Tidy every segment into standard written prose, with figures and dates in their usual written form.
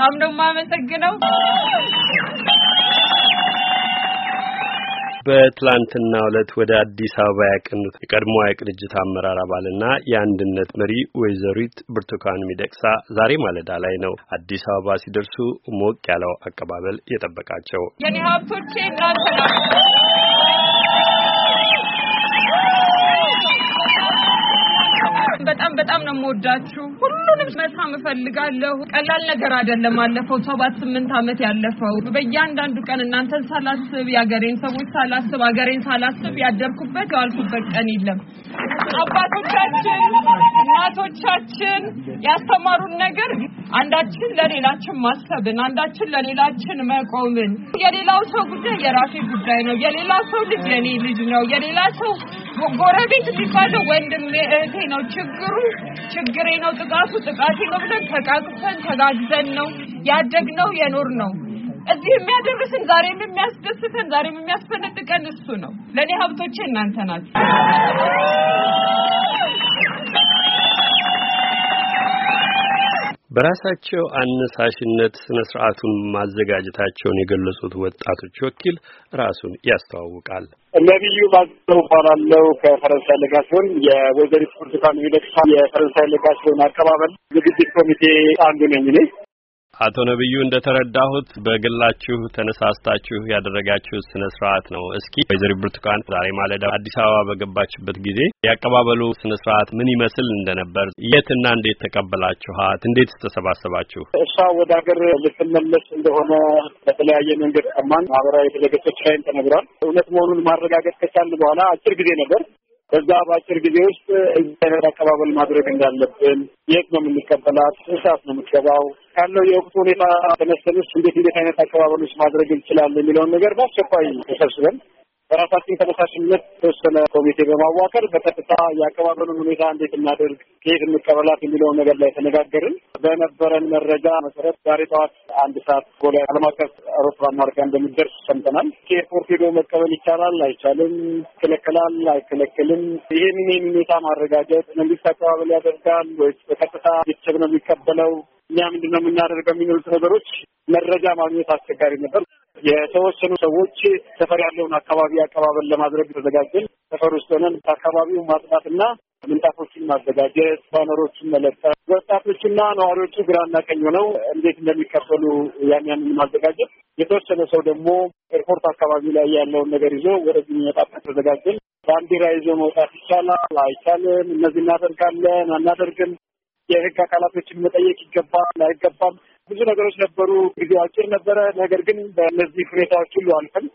በጣም ነው የማመሰግነው። በትላንትናው ዕለት ወደ አዲስ አበባ ያቀኑት የቀድሞ የቅንጅት አመራር አባልና የአንድነት መሪ ወይዘሪት ብርቱካን ሚደቅሳ ዛሬ ማለዳ ላይ ነው አዲስ አበባ ሲደርሱ ሞቅ ያለው አቀባበል የጠበቃቸው። የኔ ሀብቶቼ እናንተ ናችሁ። በጣም ነው የምወዳችሁ። ሁሉንም መሳም እፈልጋለሁ። ቀላል ነገር አይደለም። አለፈው 7-8 ዓመት ያለፈው በእያንዳንዱ ቀን እናንተን ሳላስብ ያገሬን ሰዎች ሳላስብ አገሬን ሳላስብ ያደርኩበት ያልኩበት ቀን የለም። አባቶቻችን እናቶቻችን ያስተማሩን ነገር አንዳችን ለሌላችን ማሰብን፣ አንዳችን ለሌላችን መቆምን፣ የሌላው ሰው ጉዳይ የራሴ ጉዳይ ነው፣ የሌላው ሰው ልጅ የኔ ልጅ ነው፣ የሌላ ሰው ጎረቤት የሚባለው ወንድሜ እህቴ ነው፣ ችግሬ ነው፣ ጥቃቴ ነው ብለን ተቃቅፈን ተጋግዘን ነው ያደግነው የኖርነው። እዚህ የሚያደርስን ዛሬም የሚያስደስተን ዛሬም የሚያስፈነጥቀን እሱ ነው። ለኔ ሀብቶቼ እናንተ ናችሁ። በራሳቸው አነሳሽነት ስነ ስርዓቱን ማዘጋጀታቸውን የገለጹት ወጣቶች ወኪል ራሱን ያስተዋውቃል። ነብዩ ባዘው ባላለው ከፈረንሳይ ለጋሲዮን የወይዘሪት ብርቱካን ሚደቅሳ የፈረንሳይ ለጋሲዮን አቀባበል ዝግጅት ኮሚቴ አንዱ ነኝ እኔ። አቶ ነብዩ እንደተረዳሁት በግላችሁ ተነሳስታችሁ ያደረጋችሁ ስነ ስርዓት ነው። እስኪ ወይዘሪት ብርቱካን ዛሬ ማለዳ አዲስ አበባ በገባችበት ጊዜ ያቀባበሉ ስነ ስርዓት ምን ይመስል እንደነበር፣ የትና እንዴት ተቀበላችኋት፣ እንዴት ተሰባሰባችሁ? እሷ ወደ ሀገር ልትመለስ እንደሆነ በተለያየ መንገድ ሰማን። ማህበራዊ ድረገጾች ላይ ተነግሯል። እውነት መሆኑን ማረጋገጥ ከቻልን በኋላ አጭር ጊዜ ነበር። በዛ በአጭር ጊዜ ውስጥ እንዴት አቀባበል ማድረግ እንዳለብን፣ የት ነው የምንቀበላት፣ ሰዓት ነው የምትገባው፣ ካለው የወቅቱ ሁኔታ ተነስተንስ እንዴት አይነት አቀባበሎች ማድረግ እንችላለን የሚለውን ነገር በአስቸኳይ ተሰብስበን በራሳችን ተነሳሽነት ተወሰነ ኮሚቴ በማዋቀር በቀጥታ የአቀባበሉን ሁኔታ እንዴት እናደርግ፣ ከየት እንቀበላት የሚለውን ነገር ላይ ተነጋገርን። በነበረን መረጃ መሰረት ዛሬ ጠዋት 1 ሰዓት ቦሌ ዓለም አቀፍ አውሮፕላን ማረፊያ እንደሚደርስ ሰምተናል። ከኤርፖርት ሄዶ መቀበል ይቻላል አይቻልም፣ ይከለከላል አይከለከልም፣ ይህንን ሁኔታ ማረጋገጥ መንግስት አቀባበል ያደርጋል ወይስ በቀጥታ ቤተሰብ ነው የሚቀበለው፣ እኛ ምንድነው የምናደርገው የሚሉት ነገሮች መረጃ ማግኘት አስቸጋሪ ነበር። የተወሰኑ ሰዎች ሰፈር ያለውን አካባቢ አቀባበል ለማድረግ ተዘጋጀን። ሰፈር ውስጥ ሆነን አካባቢው ማጽዳትና ምንጣፎችን ማዘጋጀት፣ ባነሮችን መለጠፍ፣ ወጣቶችና ነዋሪዎቹ ግራና ቀኝ ሆነው እንዴት እንደሚቀበሉ ያንን ማዘጋጀት፣ የተወሰነ ሰው ደግሞ ኤርፖርት አካባቢ ላይ ያለውን ነገር ይዞ ወደዚህ የሚመጣበት ተዘጋጀን። ባንዲራ ይዞ መውጣት ይቻላል አይቻልም፣ እነዚህ እናደርጋለን አናደርግም፣ የህግ አካላቶችን መጠየቅ ይገባል አይገባም፣ ብዙ ነገሮች ነበሩ። ጊዜው አጭር ነበረ። ነገር ግን በእነዚህ ሁኔታዎች ሁሉ አልፈን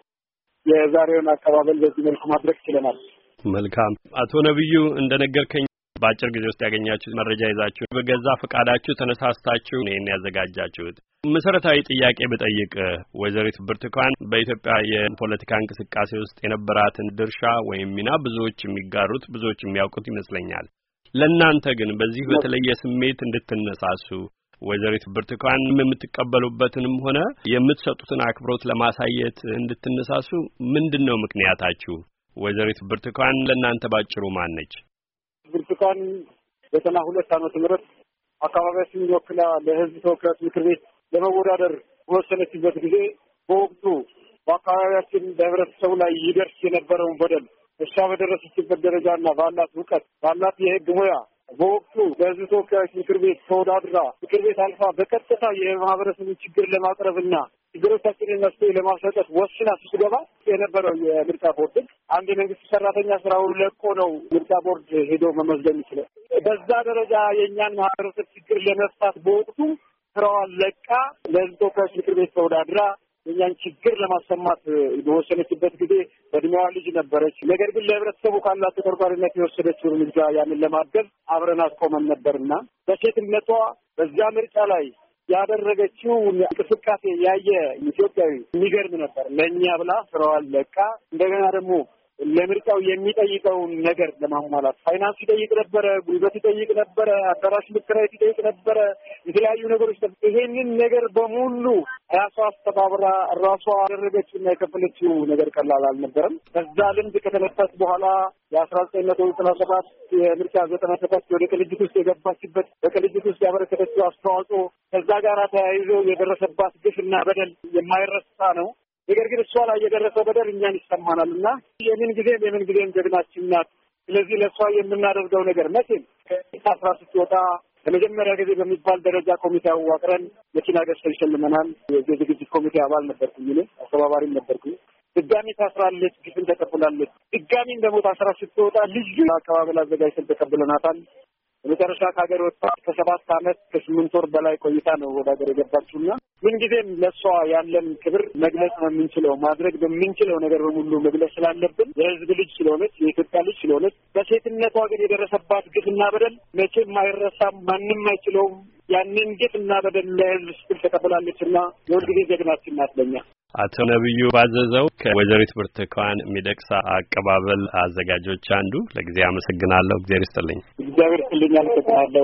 የዛሬውን አቀባበል በዚህ መልኩ ማድረግ ችለናል። መልካም። አቶ ነብዩ እንደነገርከኝ በአጭር ጊዜ ውስጥ ያገኛችሁት መረጃ ይዛችሁ በገዛ ፈቃዳችሁ ተነሳስታችሁ ነው ያዘጋጃችሁት። መሰረታዊ ጥያቄ ብጠይቅ ወይዘሪት ብርቱካን በኢትዮጵያ የፖለቲካ እንቅስቃሴ ውስጥ የነበራትን ድርሻ ወይም ሚና ብዙዎች የሚጋሩት ብዙዎች የሚያውቁት ይመስለኛል። ለእናንተ ግን በዚህ በተለየ ስሜት እንድትነሳሱ ወይዘሪት ብርቱካን የምትቀበሉበትንም ሆነ የምትሰጡትን አክብሮት ለማሳየት እንድትነሳሱ ምንድነው ምክንያታችሁ? ወይዘሪት ብርቱካን ለእናንተ ባጭሩ ማን ነች? ብርቱካን 92 ዓመተ ምህረት አካባቢያችንን ወክላ ለሕዝብ ተወካዮች ምክር ቤት ለመወዳደር በወሰነችበት ጊዜ በወቅቱ በአካባቢያችን በህብረተሰቡ ላይ ይደርስ የነበረውን በደል እሷ በደረሰችበት ደረጃና ባላት እውቀት ባላት የህግ ሙያ በወቅቱ በሕዝብ ተወካዮች ምክር ቤት ተወዳድራ ምክር ቤት አልፋ በቀጥታ የማህበረሰቡን ችግር ለማቅረብና ችግሮቻችንን መፍትሄ ለማሰጠት ወስና ስትገባ የነበረው የምርጫ ቦርድ አንድ የመንግስት ሰራተኛ ስራውን ለቆ ነው ምርጫ ቦርድ ሄዶ መመዝገብ ይችላል። በዛ ደረጃ የእኛን ማህበረሰብ ችግር ለመፍታት በወቅቱ ስራዋን ለቃ ለሕዝብ ተወካዮች ምክር ቤት ተወዳድራ የኛን ችግር ለማሰማት በወሰነችበት ጊዜ በእድሜዋ ልጅ ነበረች። ነገር ግን ለህብረተሰቡ ካላት ተቆርቋሪነት የወሰደችው እርምጃ ያንን ለማገዝ አብረን አስቆመን ነበርና በሴትነቷ በዛ ምርጫ ላይ ያደረገችው እንቅስቃሴ ያየ ኢትዮጵያዊ የሚገርም ነበር። ለእኛ ብላ ስራዋን ለቃ እንደገና ደግሞ ለምርጫው የሚጠይቀውን ነገር ለማሟላት ፋይናንስ ይጠይቅ ነበረ፣ ጉልበት ይጠይቅ ነበረ፣ አዳራሽ መከራየት ይጠይቅ ነበረ፣ የተለያዩ ነገሮች። ይሄንን ነገር በሙሉ ራሷ አስተባብራ ራሷ ያደረገችውና የከፈለችው ነገር ቀላል አልነበረም። ከዛ ልምድ ከተነሳች በኋላ የ1997 የምርጫ 97 ወደ ቅንጅት ውስጥ የገባችበት በቅንጅት ውስጥ ያበረከተችው አስተዋጽኦ ከዛ ጋር ተያይዞ የደረሰባት ግፍና በደል የማይረሳ ነው። ነገር ግን እሷ ላይ የደረሰው በደል እኛን ይሰማናል እና የምን ጊዜም ጀግናችን ናት። ስለዚህ ለእሷ የምናደርገው ነገር መቼም ከስራ ስትወጣ ለመጀመሪያ ጊዜ በሚባል ደረጃ ኮሚቴ አዋቅረን መኪና ገዝተን ሸልመናል። የዝግጅት ኮሚቴ አባል ነበርኩኝ፣ አስተባባሪም ነበርኩኝ። ድጋሚ ታስራለች፣ ግፍን ተቀብላለች። ድጋሚም ደግሞ ታስራ ስትወጣ ልዩ አቀባበል አዘጋጅተን ተቀብለናታል። በመጨረሻ ከሀገር ወጣ ከ7 ዓመት ከ8 ወር በላይ ቆይታ ነው ወደ ሀገር የገባችውና ምንጊዜም ለእሷ ያለን ክብር መግለጽ ነው የምንችለው። ማድረግ በምንችለው ነገር በሙሉ መግለጽ ስላለብን የህዝብ ልጅ ስለሆነች የኢትዮጵያ ልጅ ስለሆነች በሴትነቷ ግን የደረሰባት ግፍና በደል መቼም አይረሳም፣ ማንም አይችለውም። ያንን ግፍና በደል ለህዝብ ስትል ተቀብላለችና የሁልጊዜ ጀግናችን ናት ለኛ። አቶ ነብዩ ባዘዘው ከወይዘሪት ብርቱካን ሚደቅሳ አቀባበል አዘጋጆች አንዱ፣ ለጊዜ አመሰግናለሁ። እግዚአብሔር ይስጥልኝ። እግዚአብሔር ይስጥልኝ። አመሰግናለሁ።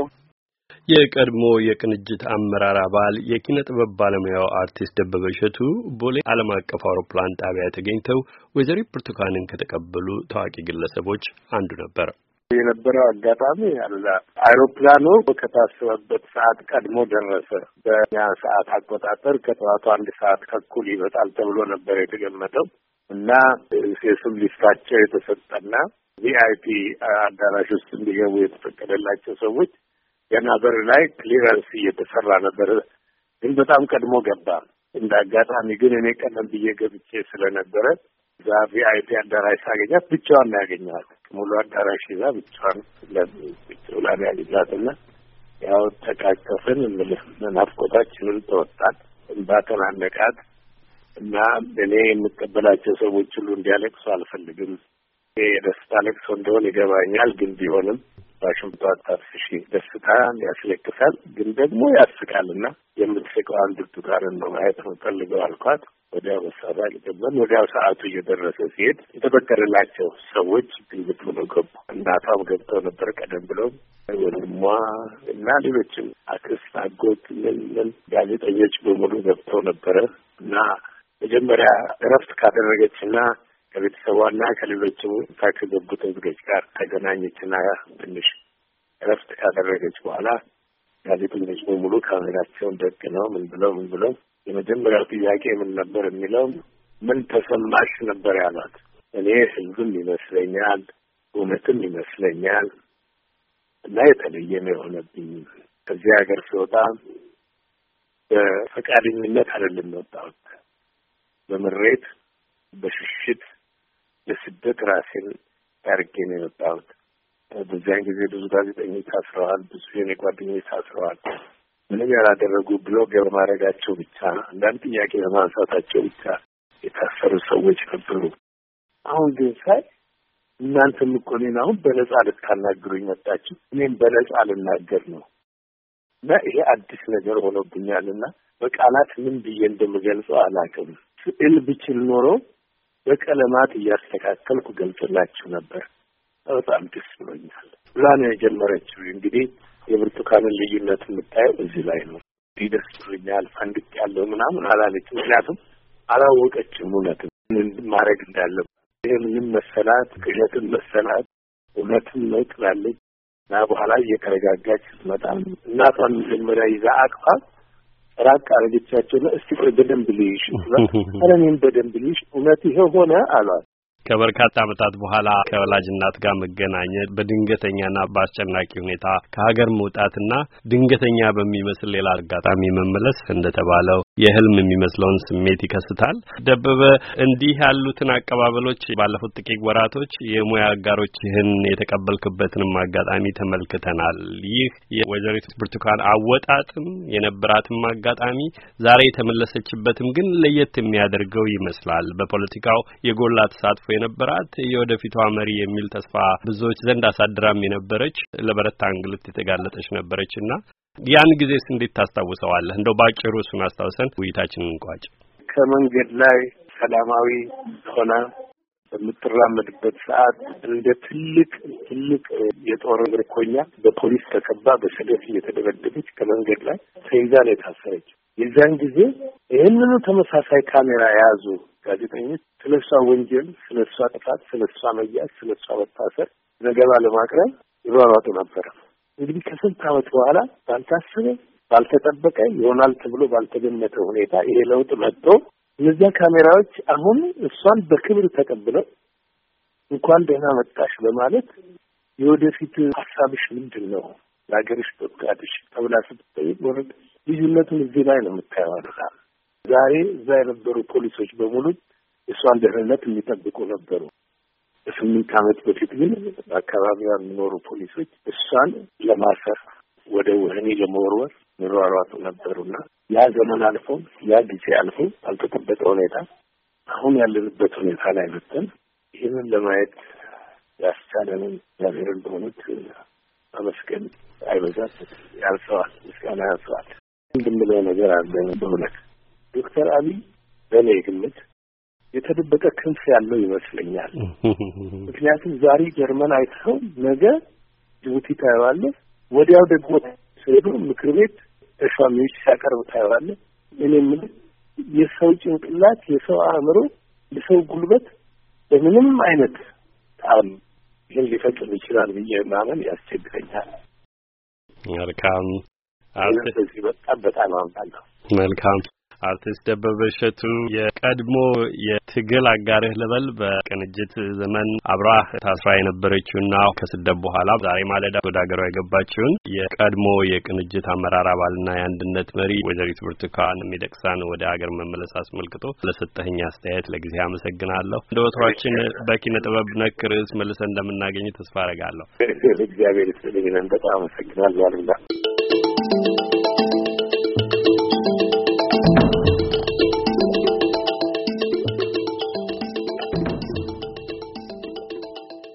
የቀድሞ የቅንጅት አመራር አባል የኪነ ጥበብ ባለሙያው አርቲስት ደበበ እሸቱ ቦሌ ዓለም አቀፍ አውሮፕላን ጣቢያ ተገኝተው ወይዘሪት ብርቱካንን ከተቀበሉ ታዋቂ ግለሰቦች አንዱ ነበር። የነበረው አጋጣሚ አለ። አይሮፕላኑ ከታሰበበት ሰዓት ቀድሞ ደረሰ። በእኛ ሰዓት አቆጣጠር ከጠዋቱ 1 ሰዓት ተኩል ይመጣል ተብሎ ነበር የተገመተው እና የስም ሊስታቸው የተሰጠና ቪአይፒ አዳራሽ ውስጥ እንዲገቡ የተፈቀደላቸው ሰዎች ገና በር ላይ ክሊረንስ እየተሰራ ነበር። ግን በጣም ቀድሞ ገባ። እንደ አጋጣሚ ግን እኔ ቀደም ብዬ ገብቼ ስለነበረ እዛ ቪአይፒ አዳራሽ ሳገኛት ብቻዋን ነው ያገኘኋት። ሙሉ አዳራሽ ይዛ ብቻዋን ለብቻዋን ያገኘኋትና ያው ተቃቀፍን። ናፍቆታችንን ተወጣን። እንባ ተናነቃት እና እኔ የምቀበላቸው ሰዎች ሁሉ እንዲያለቅሱ አልፈልግም። የደስታ ለቅሶ እንደሆነ ይገባኛል። ግን ቢሆንም ባሽምቷ ታፍሽ ደስታ ያስለቅሳል፣ ግን ደግሞ ያስቃልና የምትስቀው አንድ ብርቱካንን ነው ማየት ፈልገው አልኳት። ወዲያው መሳሪያ ልቀበል። ወዲያው ሰዓቱ እየደረሰ ሲሄድ የተፈቀደላቸው ሰዎች ግልብጥ ብለው ገቡ። እናቷም ገብተው ነበር ቀደም ብለው፣ ወንድሟ እና ሌሎችም አክስት፣ አጎት፣ ምን ጋዜጠኞች በሙሉ ገብተው ነበረ እና መጀመሪያ እረፍት ካደረገችና ከቤተሰቧና ከሌሎችም ከገቡት እንግዶች ጋር ተገናኘችና ትንሽ እረፍት ካደረገች በኋላ ጋዜጠኞች በሙሉ ካሜራቸውን ደቅነው ምን ብለው የመጀመሪያው ጥያቄ ምን ነበር የሚለው ምን ተሰማሽ ነበር ያሏት። እኔ ህዝብም ይመስለኛል እውነትም ይመስለኛል እና የተለየ ነው የሆነብኝ። ከዚህ ሀገር ስወጣ በፈቃደኝነት አይደለም የወጣሁት፣ በምሬት በሽሽት ለስደት ራሴን ያርጌ ነው የወጣሁት። በዚያን ጊዜ ብዙ ጋዜጠኞች ታስረዋል፣ ብዙ የኔ ጓደኞች ታስረዋል። ምንም ያላደረጉ ብሎግ በማድረጋቸው ብቻ አንዳንድ ጥያቄ በማንሳታቸው ብቻ የታሰሩ ሰዎች ነበሩ። አሁን ግን ሳይ እናንተም እኮ እኔን አሁን በነጻ ልታናግሩኝ መጣችሁ፣ እኔም በነጻ ልናገር ነው እና ይሄ አዲስ ነገር ሆኖብኛልና በቃላት ምን ብዬ እንደምገልጸው አላውቅም። ስዕል ብችል ኖሮ በቀለማት እያስተካከልኩ ገልጽላችሁ ነበር። በጣም ደስ ብሎኛል ብላ ነው የጀመረችው። እንግዲህ የብርቱካንን ልዩነት የምታየው እዚህ ላይ ነው። ደስ ብሎኛል ፈንድቅ ያለው ምናምን አላለች። ምክንያቱም አላወቀችም እውነትን ምን ማድረግ እንዳለባት። ይሄ ምንም መሰላት ቅዠትን መሰላት እውነትን ነው ትላለች እና በኋላ እየተረጋጋች ስትመጣ እናቷን መጀመሪያ ይዛ አቅፋ ራቅ አረገቻቸው። እስቲ ቆይ በደንብ ልይሽ አለኔም በደንብ ልይሽ እውነት ይሄ ሆነ አሏት። ከበርካታ ዓመታት በኋላ ከወላጅ እናት ጋር መገናኘት፣ በድንገተኛና በአስጨናቂ ሁኔታ ከሀገር መውጣትና ድንገተኛ በሚመስል ሌላ አጋጣሚ መመለስ እንደተባለው የህልም የሚመስለውን ስሜት ይከስታል። ደበበ፣ እንዲህ ያሉትን አቀባበሎች ባለፉት ጥቂት ወራቶች የሙያ አጋሮችህን የተቀበልክበትንም አጋጣሚ ተመልክተናል። ይህ የወይዘሪት ብርቱካን አወጣጥም የነበራትም አጋጣሚ ዛሬ የተመለሰችበትም ግን ለየት የሚያደርገው ይመስላል። በፖለቲካው የጎላ ተሳትፎ የነበራት የወደፊቷ መሪ የሚል ተስፋ ብዙዎች ዘንድ አሳድራም የነበረች ለበረታ እንግልት የተጋለጠች ነበረችና ያን ጊዜስ እንዴት ታስታውሰዋለህ? እንደው ባጭሩ እሱን አስታውሰን ውይይታችንን እንቋጭ። ከመንገድ ላይ ሰላማዊ ሆና በምትራመድበት ሰዓት እንደ ትልቅ የጦር ምርኮኛ በፖሊስ ተከባ በሰደፍ እየተደበደበች ከመንገድ ላይ ተይዛ ነው የታሰረች። የዛን ጊዜ ይህንኑ ተመሳሳይ ካሜራ የያዙ ጋዜጠኞች ስለሷ ወንጀል፣ ስለሷ ጥፋት፣ ስለሷ መያዝ፣ ስለሷ መታሰር ዘገባ ለማቅረብ ይሯሯጡ ነበር። እንግዲህ ከስንት ዓመት በኋላ ባልታሰበ ባልተጠበቀ ይሆናል ተብሎ ባልተገመተ ሁኔታ ይሄ ለውጥ መጥቶ እነዚያ ካሜራዎች አሁን እሷን በክብር ተቀብለው እንኳን ደህና መጣሽ በማለት የወደፊት ሀሳብሽ ምንድን ነው ለሀገርሽ በቃድሽ ተብላ ስትጠይቅ ወረድ ልዩነቱን እዚህ ላይ ነው የምታየው። ዛሬ እዛ የነበሩ ፖሊሶች በሙሉ እሷን ደህንነት የሚጠብቁ ነበሩ። በ8 ዓመት በፊት ግን በአካባቢዋ የሚኖሩ ፖሊሶች እሷን ለማሰር ወደ ወህኒ ለመወርወር ምሯሯጡ ነበሩና ያ ዘመን አልፎ ያ ጊዜ አልፎ ባልተጠበቀ ሁኔታ አሁን ያለንበት ሁኔታ ላይ መጥተን ይህንን ለማየት ያስቻለንን እግዚአብሔር እንደሆኑት አመስገን አይበዛት ያልሰዋል፣ ምስጋና ያልሰዋል። እንደምለው ነገር አለ። በእውነት ዶክተር አብይ በእኔ ግምት የተደበቀ ክንፍ ያለው ይመስለኛል። ምክንያቱም ዛሬ ጀርመን አይተው ነገ ጅቡቲ ታየዋለህ፣ ወዲያው ደግሞ ሄዶ ምክር ቤት ተሿሚዎች ሲያቀርብ ታየዋለህ። እኔ ምን የሰው ጭንቅላት፣ የሰው አእምሮ፣ የሰው ጉልበት በምንም አይነት ጣም ይህን ሊፈጽም ይችላል ብዬ ማመን ያስቸግረኛል። መልካም በዚህ በጣም አምናለሁ። መልካም አርቲስት ደበበ እሸቱ የቀድሞ የትግል አጋርህ ልበል በቅንጅት ዘመን አብራህ ታስራ የነበረችውና ከስደት በኋላ ዛሬ ማለዳ ወደ ሀገሯ የገባችውን የቀድሞ የቅንጅት አመራር አባልና የአንድነት መሪ ወይዘሪት ብርቱካን ሚደቅሳን ወደ ሀገር መመለስ አስመልክቶ ለሰጠኸኝ አስተያየት ለጊዜ አመሰግናለሁ። እንደ ወትሯችን በኪነ ጥበብ ነክ ርዕስ መልሰን እንደምናገኝ ተስፋ አደርጋለሁ። እግዚአብሔር ይስጥልኝ። በጣም አመሰግናለሁ።